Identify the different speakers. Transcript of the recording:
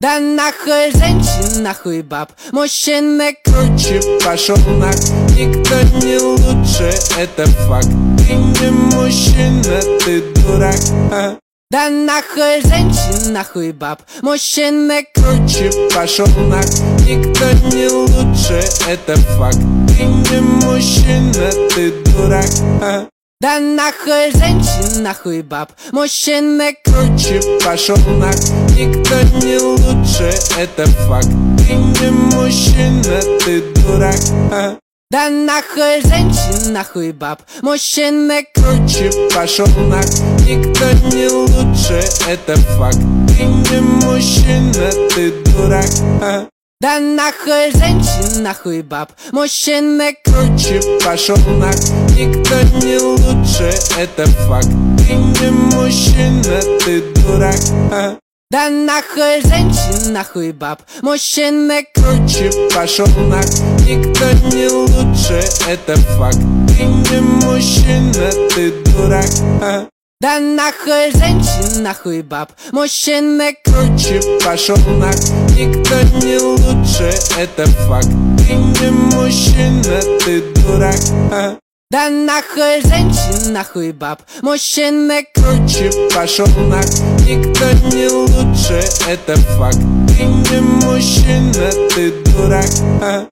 Speaker 1: Да нахуй женщин, нахуй баб, мужчины круче, пошел нах. Никто не лучше, это факт. Ты не мужчина, ты дурак. Да нахуй женщин, нахуй баб, мужчины круче, пошел нах. Никто не лучше, это факт. Ты не мужчина, ты дурак. Да нахуй женщин, нахуй баб, мужчины круче, пошел нах. Никто не лучше, это факт. Ты не мужчина, ты дурак. Да нахуй женщин, нахуй баб, мужчины круче, пошел нах. Никто не лучше, это факт. Ты не мужчина, ты дурак. Да нахуй женщин, нахуй баб, мужчины круче, пошел нах. Никто не лучше, это факт. Ты не мужчина, ты дурак. Да нахуй женщин, нахуй баб, мужчины круче, пошел нах. Никто не лучше, это факт. Ты не мужчина, ты дурак. Да нахуй женщин, нахуй баб, мужчины круче, пошел нах. Никто не лучше, это факт. Ты не мужчина, ты дурак. Да нахуй женщин, нахуй баб, мужчины круче, пошел нах. Никто не лучше, это факт. Ты не мужчина, ты дурак.